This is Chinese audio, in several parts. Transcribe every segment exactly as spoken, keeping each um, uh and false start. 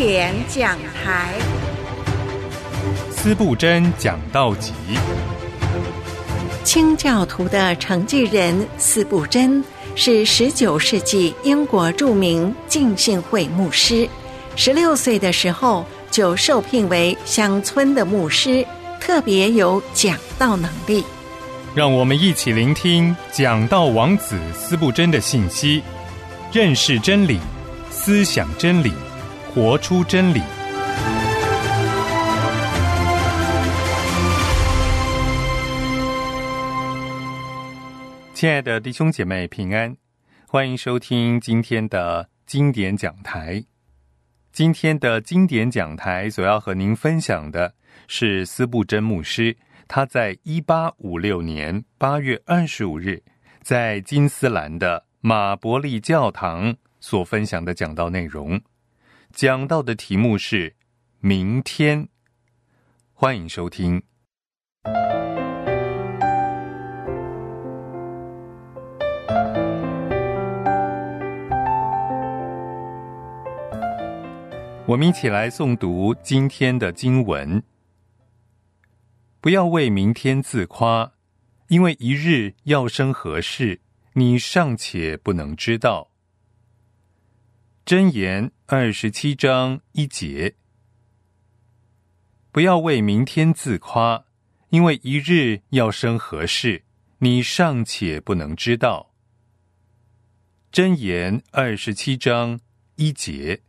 典讲台， 司布真讲道集。 清教徒的承继人司布真是十九世纪英国著名浸信会牧师，十六岁的时候就受聘为乡村的牧师，特别有讲道能力。 让我们一起聆听讲道王子司布真的信息，认识真理，思想真理，活出真理。亲爱的弟兄姐妹平安，欢迎收听今天的经典讲台。今天的经典讲台所要和您分享的是司布真牧师他在一八五六年八月二十五日在金斯兰的马伯利教堂所分享的讲道内容。讲道的题目是明天。欢迎收听。我们一起来诵读今天的经文。不要为明天自夸，因为一日要生何事，你尚且不能知道。箴言二十七章一节。不要为明天自夸，因为一日要生何事，你尚且不能知道。箴言二十七章一节。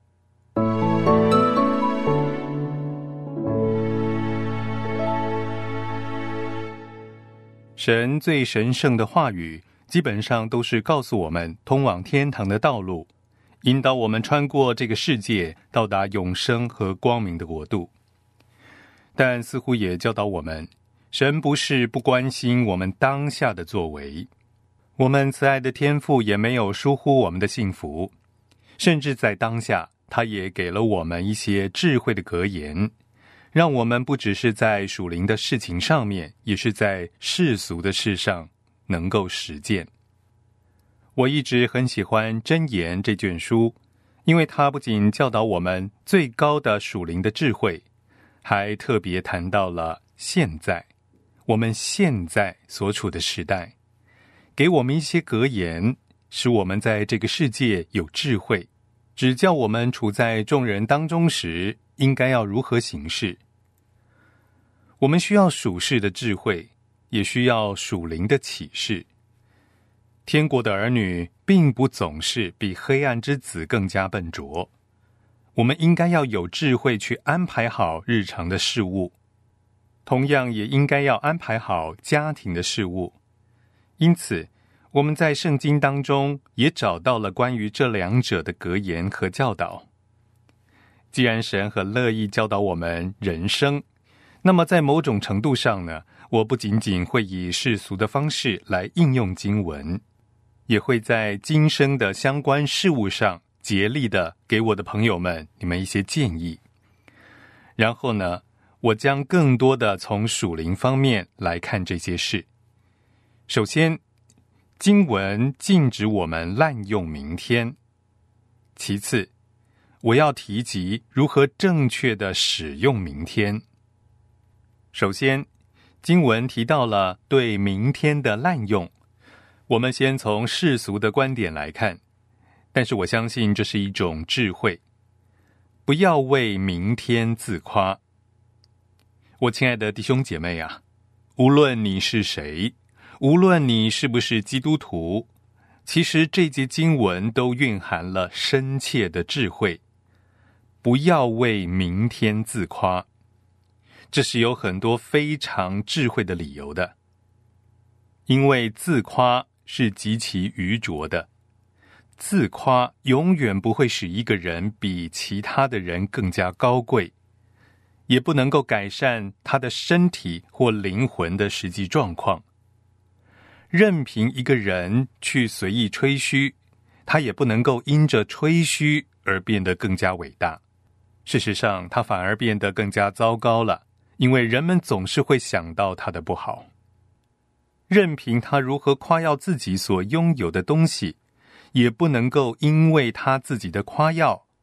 神最神圣的话语基本上都是告诉我们通往天堂的道路，引导我们穿过这个世界，到达永生和光明的国度。但似乎也教导我们，神不是不关心我们当下的作为，我们慈爱的天父也没有疏忽我们的幸福，甚至在当下他也给了我们一些智慧的格言，让我们不只是在属灵的事情上面，也是在世俗的事上能够实践。我一直很喜欢箴言这卷书，因为它不仅教导我们最高的属灵的智慧，还特别谈到了现在，我们现在所处的时代，给我们一些格言，使我们在这个世界有智慧，指教我们处在众人当中时应该要如何行事。我们需要属世的智慧，也需要属灵的启示。天国的儿女并不总是比黑暗之子更加笨拙，我们应该要有智慧去安排好日常的事物，同样也应该要安排好家庭的事物。因此我们在圣经当中也找到了关于这两者的格言和教导。既然神很乐意教导我们人生，那么在某种程度上呢，我不仅仅会以世俗的方式来应用经文，也会在今生的相关事物上竭力的给我的朋友们你们一些建议。然后呢，我将更多的从属灵方面来看这些事。首先，经文禁止我们滥用明天。其次，我要提及如何正确的使用明天。首先，经文提到了对明天的滥用，我们先从世俗的观点来看，但是我相信这是一种智慧。不要为明天自夸。我亲爱的弟兄姐妹啊，无论你是谁，无论你是不是基督徒，其实这节经文都蕴含了深切的智慧。不要为明天自夸，这是有很多非常智慧的理由的。因为自夸是极其愚拙的，自夸永远不会使一个人比其他的人更加高贵，也不能够改善他的身体或灵魂的实际状况。任凭一个人去随意吹嘘，他也不能够因着吹嘘而变得更加伟大。事实上，他反而变得更加糟糕了，因为人们总是会想到他的不好。任凭他如何夸耀自己所拥有的东西，也不能够因为他自己的夸耀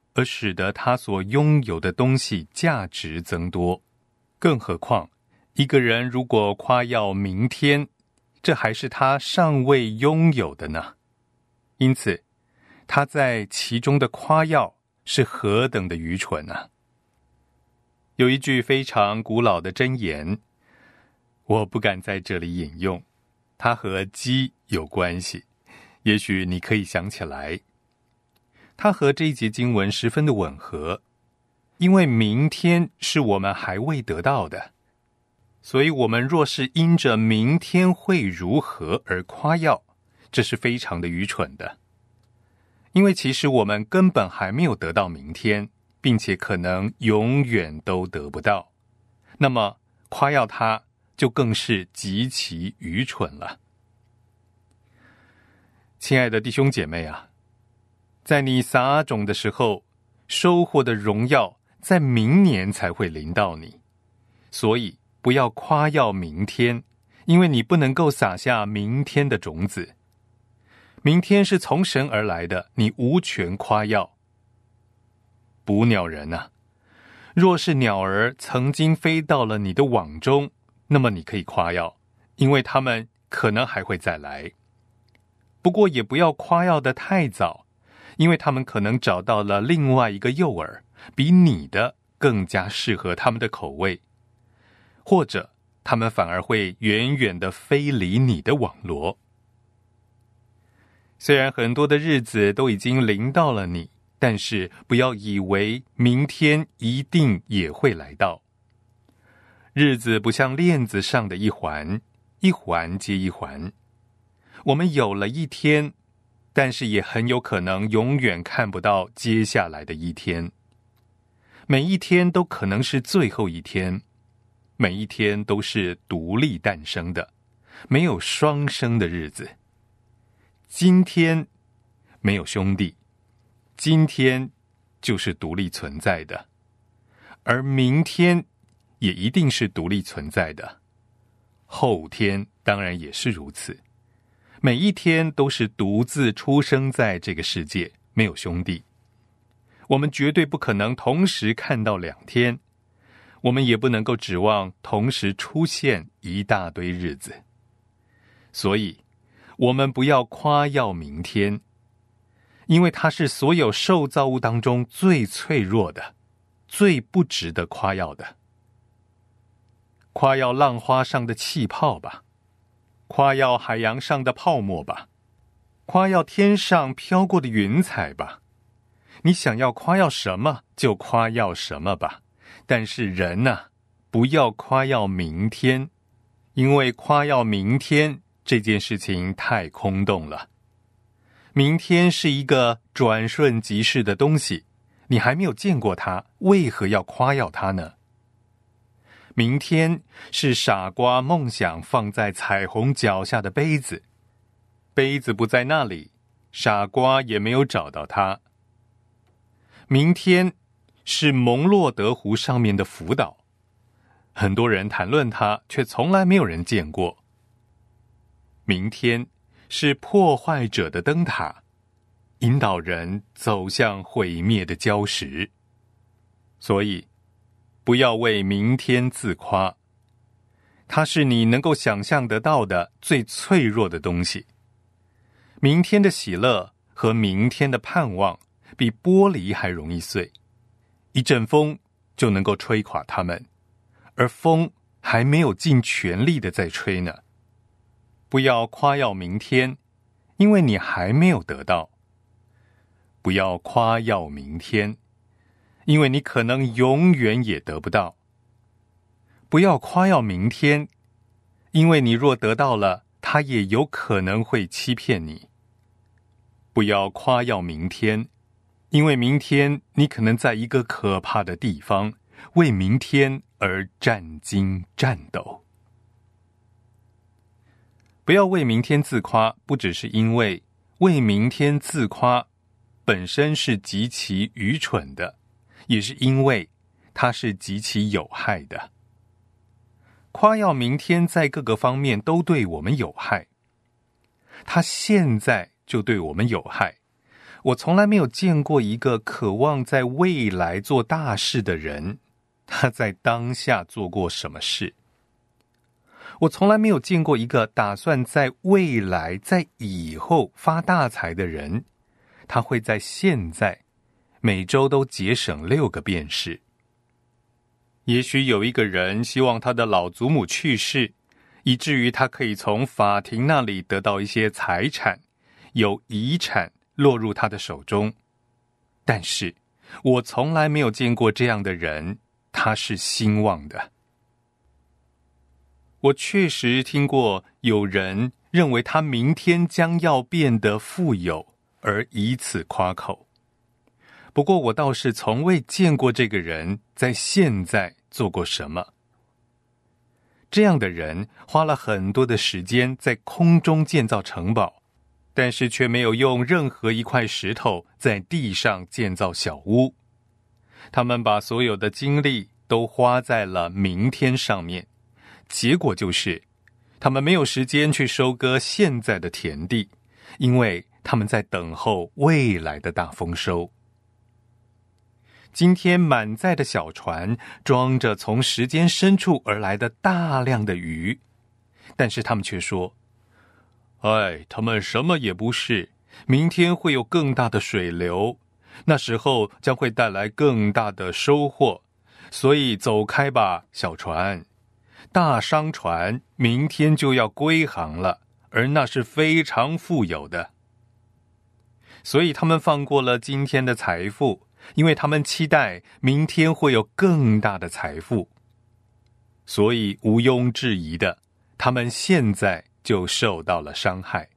而使得他所拥有的东西价值增多。更何况，一个人如果夸耀明天，这还是他尚未拥有的呢。因此，他在其中的夸耀是何等的愚蠢啊！有一句非常古老的箴言，我不敢在这里引用，它和鸡有关系，也许你可以想起来。它和这一节经文十分的吻合，因为明天是我们还未得到的，所以我们若是因着明天会如何而夸耀，这是非常的愚蠢的。因为其实我们根本还没有得到明天，并且可能永远都得不到，那么夸耀它就更是极其愚蠢了。亲爱的弟兄姐妹啊，在你撒种的时候，收获的荣耀在明年才会临到你，所以不要夸耀明天，因为你不能够撒下明天的种子。明天是从神而来的，你无权夸耀。捕鸟人啊，若是鸟儿曾经飞到了你的网中，那么你可以夸耀，因为它们可能还会再来。不过也不要夸耀得太早，因为他们可能找到了另外一个诱饵，比你的更加适合他们的口味，或者他们反而会远远地飞离你的网罗。虽然很多的日子都已经临到了你，但是不要以为明天一定也会来到。日子不像链子上的一环，一环接一环。我们有了一天，但是也很有可能永远看不到接下来的一天。每一天都可能是最后一天，每一天都是独立诞生的，没有双生的日子。今天没有兄弟，今天就是独立存在的，而明天也一定是独立存在的，后天当然也是如此。每一天都是独自出生在这个世界，没有兄弟。我们绝对不可能同时看到两天，我们也不能够指望同时出现一大堆日子。所以我们不要夸耀明天，因为它是所有受造物当中最脆弱的，最不值得夸耀的。夸耀浪花上的气泡吧，夸耀海洋上的泡沫吧，夸耀天上飘过的云彩吧。你想要夸耀什么就夸耀什么吧，但是人啊，不要夸耀明天，因为夸耀明天这件事情太空洞了。明天是一个转瞬即逝的东西，你还没有见过它，为何要夸耀它呢？明天是傻瓜梦想放在彩虹脚下的杯子，杯子不在那里，傻瓜也没有找到它。明天是蒙洛德湖上面的浮岛，很多人谈论它，却从来没有人见过。明天是破坏者的灯塔，引导人走向毁灭的礁石。所以不要为明天自夸，它是你能够想象得到的最脆弱的东西。明天的喜乐和明天的盼望比玻璃还容易碎，一阵风就能够吹垮它们，而风还没有尽全力的在吹呢。不要夸耀明天，因为你还没有得到。不要夸耀明天，因为你可能永远也得不到。不要夸耀明天，因为你若得到了，它也有可能会欺骗你。不要夸耀明天，因为明天你可能在一个可怕的地方，为明天而战惊战斗。不要为明天自夸，不只是因为为明天自夸本身是极其愚蠢的，也是因为它是极其有害的。夸耀明天在各个方面都对我们有害，它现在就对我们有害， 我从来没有见过一个渴望在未来做大事的人，他在当下做过什么事。我从来没有见过一个打算在未来在以后发大财的人，他会在现在每周都节省六个便士。也许有一个人希望他的老祖母去世，以至于他可以从法庭那里得到一些财产，有遗产落入他的手中。但是我从来没有见过这样的人，他是兴旺的。我确实听过有人认为他明天将要变得富有，而以此夸口。不过我倒是从未见过这个人在现在做过什么。这样的人花了很多的时间在空中建造城堡，但是却没有用任何一块石头在地上建造小屋。他们把所有的精力都花在了明天上面，结果就是他们没有时间去收割现在的田地，因为他们在等候未来的大丰收。今天满载的小船装着从时间深处而来的大量的鱼，但是他们却说，哎，他们什么也不是，明天会有更大的水流，那时候将会带来更大的收获，所以走开吧，小船。大商船明天就要归航了，而那是非常富有的。所以他们放过了今天的财富，因为他们期待明天会有更大的财富。所以毋庸置疑的，他们现在就受到了伤害。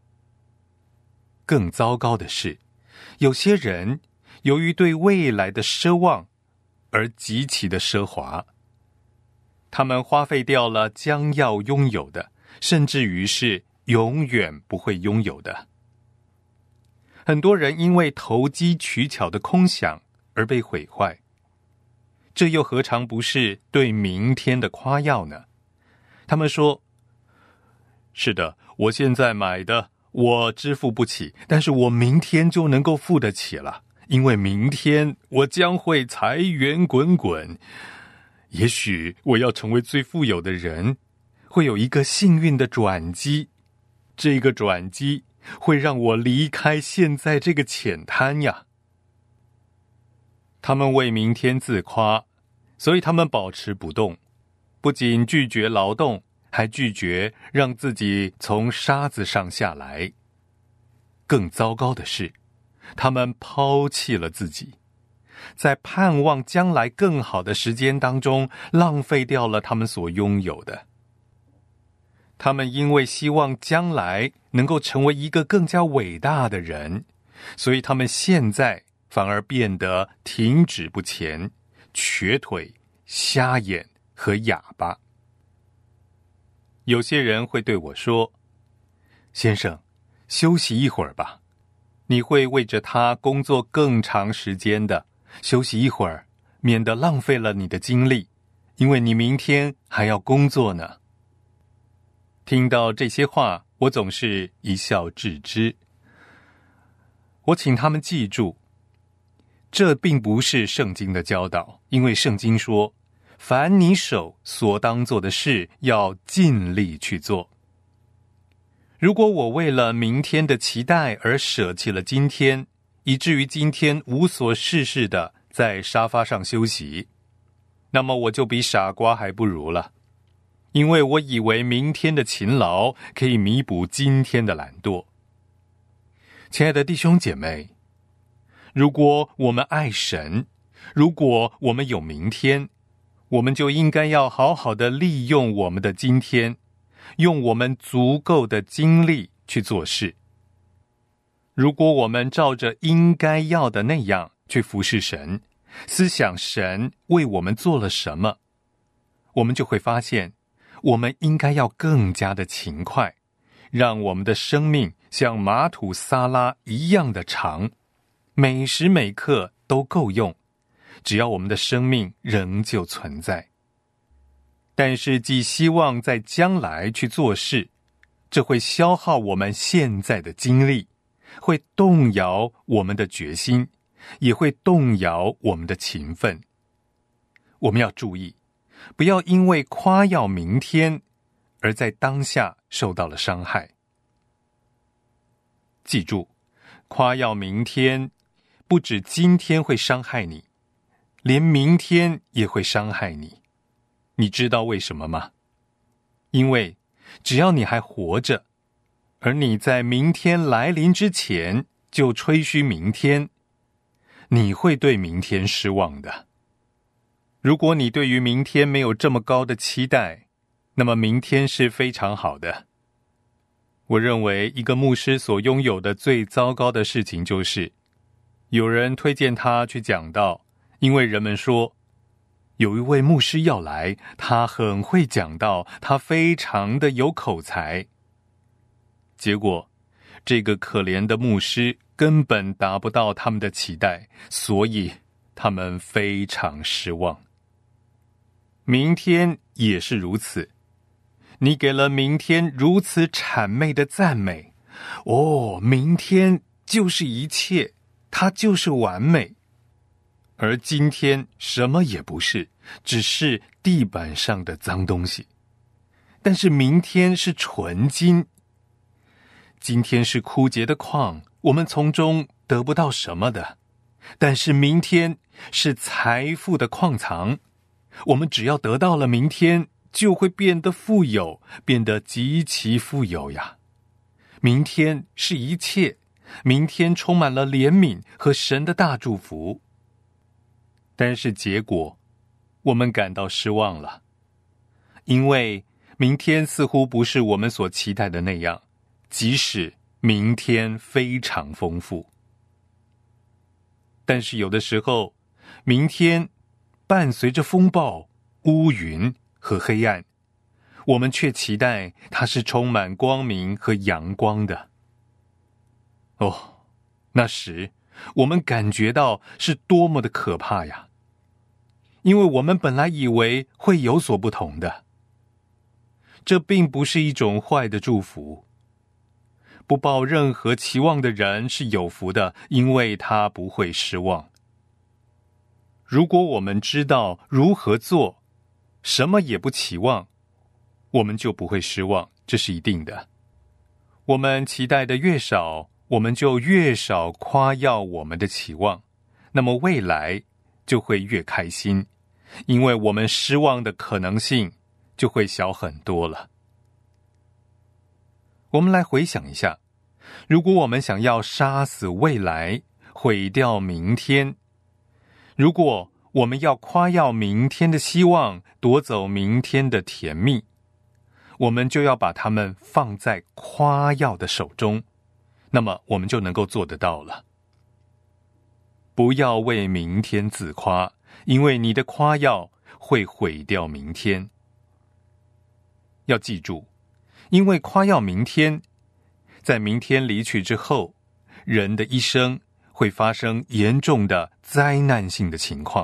更糟糕的是，有些人由于对未来的奢望而极其的奢华，他们花费掉了将要拥有的，甚至于是永远不会拥有的。很多人因为投机取巧的空想而被毁坏，这又何尝不是对明天的夸耀呢？他们说，是的，我现在买的我支付不起，但是我明天就能够付得起了，因为明天我将会财源滚滚。也许我要成为最富有的人，会有一个幸运的转机，这个转机会让我离开现在这个浅滩呀。他们为明天自夸，所以他们保持不动，不仅拒绝劳动，还拒绝让自己从沙子上下来。更糟糕的是，他们抛弃了自己，在盼望将来更好的时间当中，浪费掉了他们所拥有的。他们因为希望将来能够成为一个更加伟大的人，所以他们现在反而变得停止不前，瘸腿、瞎眼和哑巴。有些人会对我说，先生，休息一会儿吧，你会为着他工作更长时间的，休息一会儿，免得浪费了你的精力，因为你明天还要工作呢。听到这些话，我总是一笑置之。我请他们记住，这并不是圣经的教导，因为圣经说，凡你手所当做的事，要尽力去做。如果我为了明天的期待而舍弃了今天，以至于今天无所事事的在沙发上休息，那么我就比傻瓜还不如了。因为我以为明天的勤劳可以弥补今天的懒惰。亲爱的弟兄姐妹，如果我们爱神，如果我们有明天，我们就应该要好好的利用我们的今天，用我们足够的精力去做事。如果我们照着应该要的那样去服侍神，思想神为我们做了什么，我们就会发现，我们应该要更加的勤快，让我们的生命像马土撒拉一样的长，每时每刻都够用，只要我们的生命仍旧存在。但是寄希望在将来去做事，这会消耗我们现在的精力， 会动摇我们的决心，也会动摇我们的勤奋。我们要注意，不要因为夸耀明天，而在当下受到了伤害。记住，夸耀明天，不止今天会伤害你，连明天也会伤害你。你知道为什么吗？因为只要你还活着，而你在明天来临之前就吹嘘明天，你会对明天失望的。如果你对于明天没有这么高的期待，那么明天是非常好的。我认为一个牧师所拥有的最糟糕的事情就是，有人推荐他去讲道，因为人们说，有一位牧师要来，他很会讲道，他非常的有口才。结果，这个可怜的牧师根本达不到他们的期待，所以他们非常失望。明天也是如此，你给了明天如此谄媚的赞美，哦，明天就是一切，它就是完美。而今天什么也不是，只是地板上的脏东西。但是明天是纯金，今天是枯竭的矿，我们从中得不到什么的。但是明天是财富的矿藏，我们只要得到了明天，就会变得富有，变得极其富有呀。明天是一切，明天充满了怜悯和神的大祝福。但是结果，我们感到失望了，因为明天似乎不是我们所期待的那样，即使明天非常丰富。但是有的时候，明天伴随着风暴、乌云和黑暗，我们却期待它是充满光明和阳光的。哦，那时我们感觉到是多么的可怕呀！因为我们本来以为会有所不同的。这并不是一种坏的祝福。不抱任何期望的人是有福的，因为他不会失望。如果我们知道如何做，什么也不期望，我们就不会失望，这是一定的。我们期待的越少，我们就越少夸耀我们的期望，那么未来就会越开心，因为我们失望的可能性就会小很多了。我们来回想一下，如果我们想要杀死未来，毁掉明天，如果我们要夸耀明天的希望，夺走明天的甜蜜，我们就要把它们放在夸耀的手中，那么我们就能够做得到了。不要为明天自夸，因为你的夸耀会毁掉明天。要记住，因为夸耀明天，在明天离去之后，人的一生会发生严重的灾难性的情况。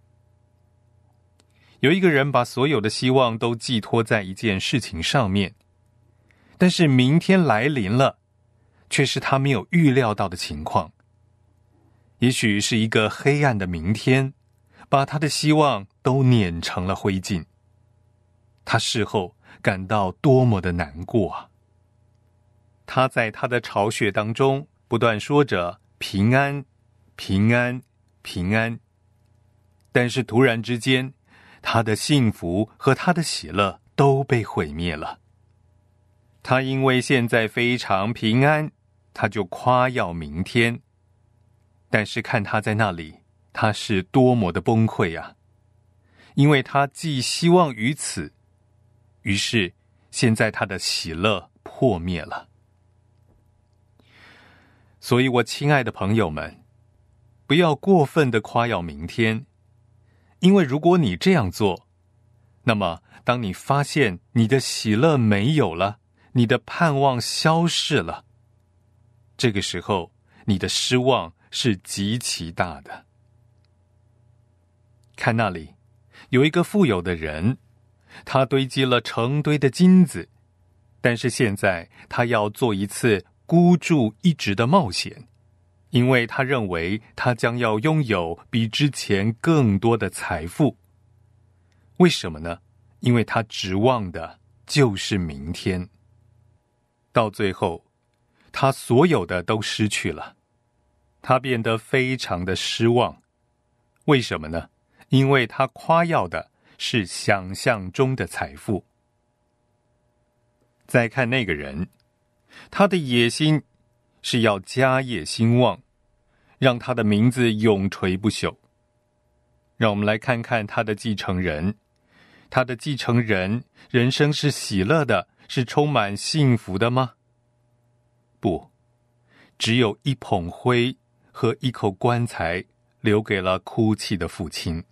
有一个人把所有的希望都寄托在一件事情上面，但是明天来临了，却是他没有预料到的情况。也许是一个黑暗的明天，把他的希望都碾成了灰烬。他事后感到多么的难过啊！他在他的巢穴当中不断说着平安，平安，平安。但是突然之间，他的幸福和他的喜乐都被毁灭了。他因为现在非常平安，他就夸耀明天。但是看他在那里，他是多么的崩溃啊！因为他寄希望于此，于是现在他的喜乐破灭了。所以我亲爱的朋友们，不要过分的夸耀明天，因为如果你这样做，那么当你发现你的喜乐没有了，你的盼望消逝了，这个时候你的失望是极其大的。看那里，有一个富有的人，他堆积了成堆的金子，但是现在他要做一次孤注一掷的冒险，因为他认为他将要拥有比之前更多的财富。为什么呢？因为他指望的就是明天。到最后，他所有的都失去了，他变得非常的失望。为什么呢？因为他夸耀的是想象中的财富。再看那个人，他的野心是要家业兴旺，让他的名字永垂不朽。让我们来看看他的继承人，他的继承人人生是喜乐的，是充满幸福的吗？不，只有一捧灰和一口棺材留给了哭泣的父亲。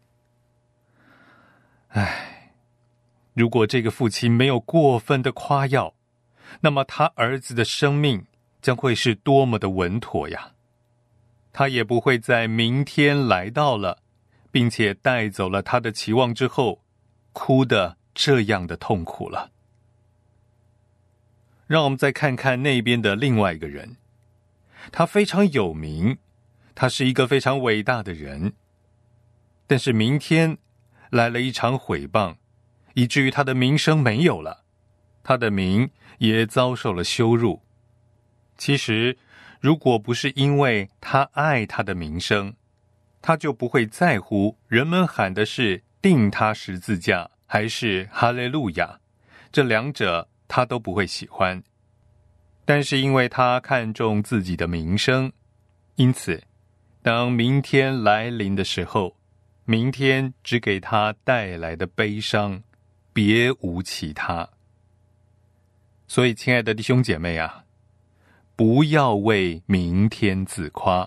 唉，如果这个父亲没有过分的夸耀，那么他儿子的生命将会是多么的稳妥呀！他也不会在明天来到了，并且带走了他的期望之后，哭得这样的痛苦了。让我们再看看那边的另外一个人，他非常有名，他是一个非常伟大的人，但是明天来了一场毁谤，以至于他的名声没有了，他的名也遭受了羞辱。其实，如果不是因为他爱他的名声，他就不会在乎人们喊的是钉他十字架还是哈利路亚，这两者他都不会喜欢。但是因为他看重自己的名声，因此当明天来临的时候，明天只给他带来的悲伤，别无其他。所以亲爱的弟兄姐妹啊，不要为明天自夸。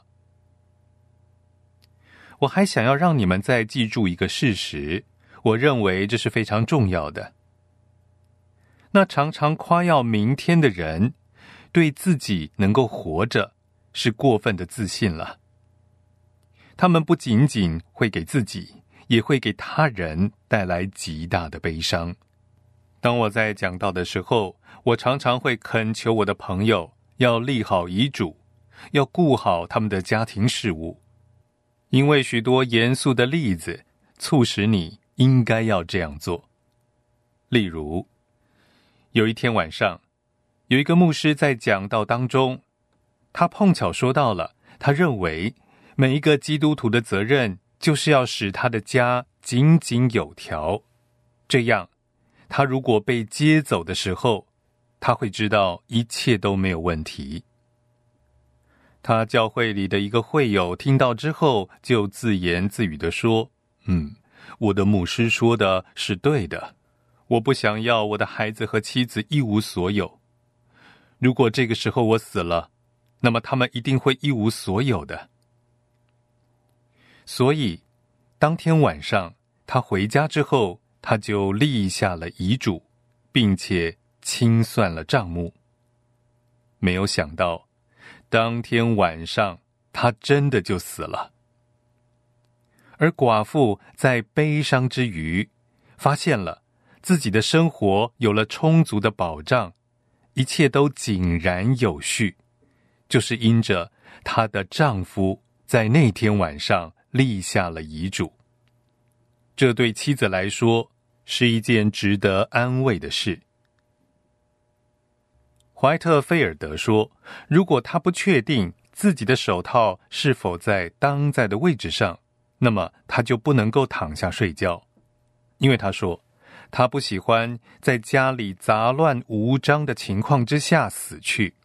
我还想要让你们再记住一个事实，我认为这是非常重要的。那常常夸耀明天的人，对自己能够活着是过分的自信了。他们不仅仅会给自己，也会给他人带来极大的悲伤。当我在讲道的时候，我常常会恳求我的朋友要立好遗嘱，要顾好他们的家庭事务，因为许多严肃的例子促使你应该要这样做。例如，有一天晚上，有一个牧师在讲道当中，他碰巧说到了，他认为每一个基督徒的责任就是要使他的家井井有条，这样他如果被接走的时候，他会知道一切都没有问题。他教会里的一个会友听到之后，就自言自语地说，嗯，我的牧师说的是对的，我不想要我的孩子和妻子一无所有。如果这个时候我死了，那么他们一定会一无所有的。所以当天晚上他回家之后，他就立下了遗嘱，并且清算了账目。没有想到当天晚上他真的就死了。而寡妇在悲伤之余，发现了自己的生活有了充足的保障，一切都井然有序，就是因着她的丈夫在那天晚上立下了遗嘱。这对妻子来说是一件值得安慰的事。怀特菲尔德说，如果他不确定自己的手套是否在当在的位置上，那么他就不能够躺下睡觉，因为他说他不喜欢在家里杂乱无章的情况之下死去。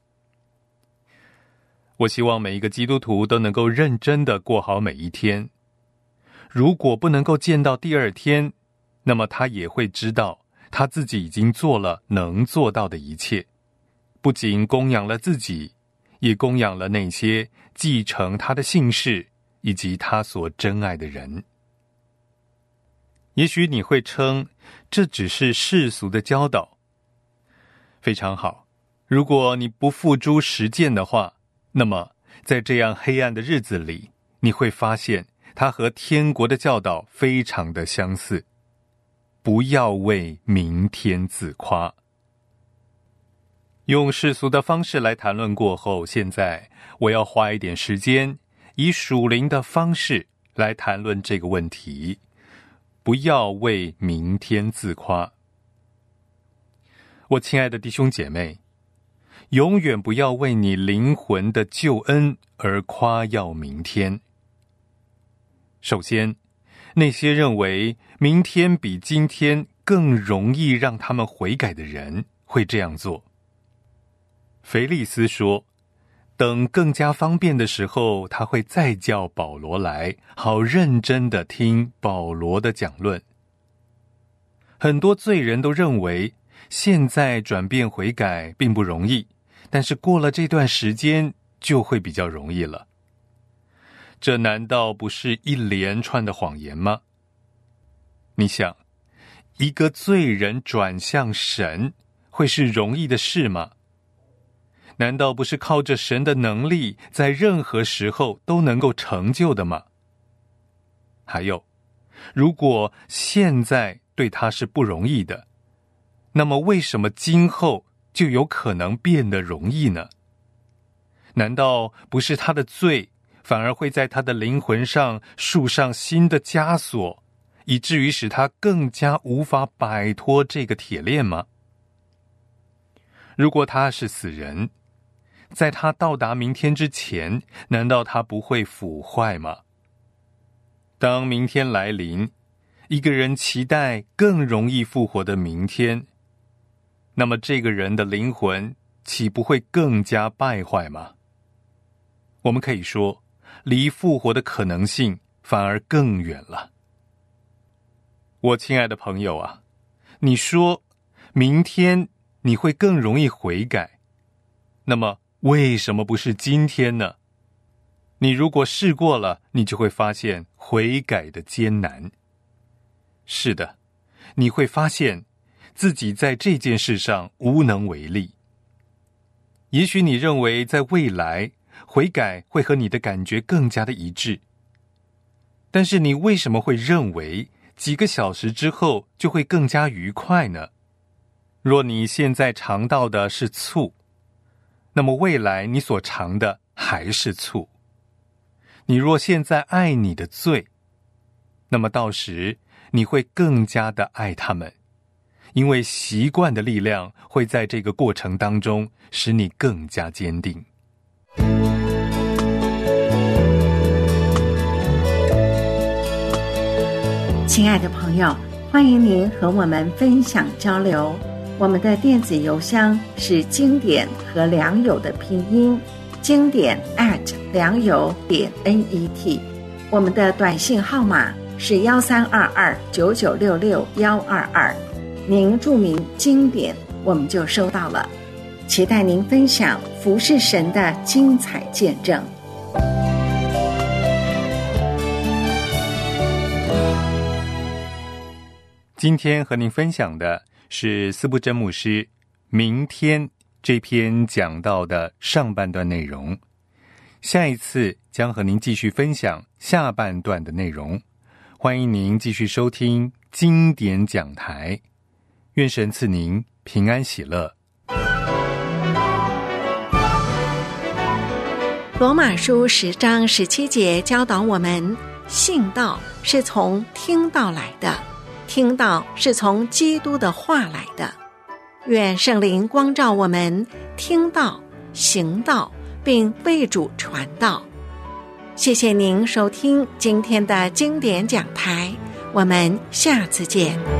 我希望每一个基督徒都能够认真地过好每一天。如果不能够见到第二天，那么他也会知道他自己已经做了能做到的一切，不仅供养了自己，也供养了那些继承他的姓氏以及他所珍爱的人。也许你会称这只是世俗的教导，非常好。如果你不付诸实践的话，那么在这样黑暗的日子里，你会发现它和天国的教导非常的相似。不要为明天自夸。 用世俗的方式来谈论过后，现在我要花一点时间，以属灵的方式来谈论这个问题。不要为明天自夸。我亲爱的弟兄姐妹，永远不要为你灵魂的救恩而夸耀明天。首先，那些认为明天比今天更容易让他们悔改的人会这样做。腓利斯说，等更加方便的时候，他会再叫保罗来，好认真地听保罗的讲论。很多罪人都认为现在转变悔改并不容易，但是过了这段时间就会比较容易了。这难道不是一连串的谎言吗？你想，一个罪人转向神会是容易的事吗？难道不是靠着神的能力，在任何时候都能够成就的吗？还有，如果现在对他是不容易的，那么为什么今后就有可能变得容易呢？难道不是他的罪，反而会在他的灵魂上束上新的枷锁，以至于使他更加无法摆脱这个铁链吗？如果他是死人，在他到达明天之前，难道他不会腐坏吗？当明天来临，一个人期待更容易复活的明天，那么这个人的灵魂岂不会更加败坏吗？我们可以说，离复活的可能性反而更远了。我亲爱的朋友啊，你说明天你会更容易悔改，那么为什么不是今天呢？你如果试过了，你就会发现悔改的艰难。是的，你会发现自己在这件事上无能为力。也许你认为在未来悔改会和你的感觉更加的一致，但是你为什么会认为几个小时之后就会更加愉快呢？若你现在尝到的是醋，那么未来你所尝的还是醋。你若现在爱你的罪，那么到时你会更加的爱他们，因为习惯的力量会在这个过程当中使你更加坚定。 亲爱的朋友，欢迎您和我们分享交流。我们的电子邮箱是经典和良友的拼音，经典 at 良友点 net。我们的短信号码是幺三二二九九六六幺二二，您注明经典，我们就收到了。期待您分享服侍神的精彩见证。 今天和您分享的是司布真牧师明天这篇讲到的上半段内容，下一次将和您继续分享下半段的内容。欢迎您继续收听经典讲台，愿神赐您平安喜乐。 罗马书十章十七节教导我们，信道是从听道来的，听道是从基督的话来的。愿圣灵光照我们，听道、行道，并为主传道。谢谢您收听今天的经典讲台，我们下次见。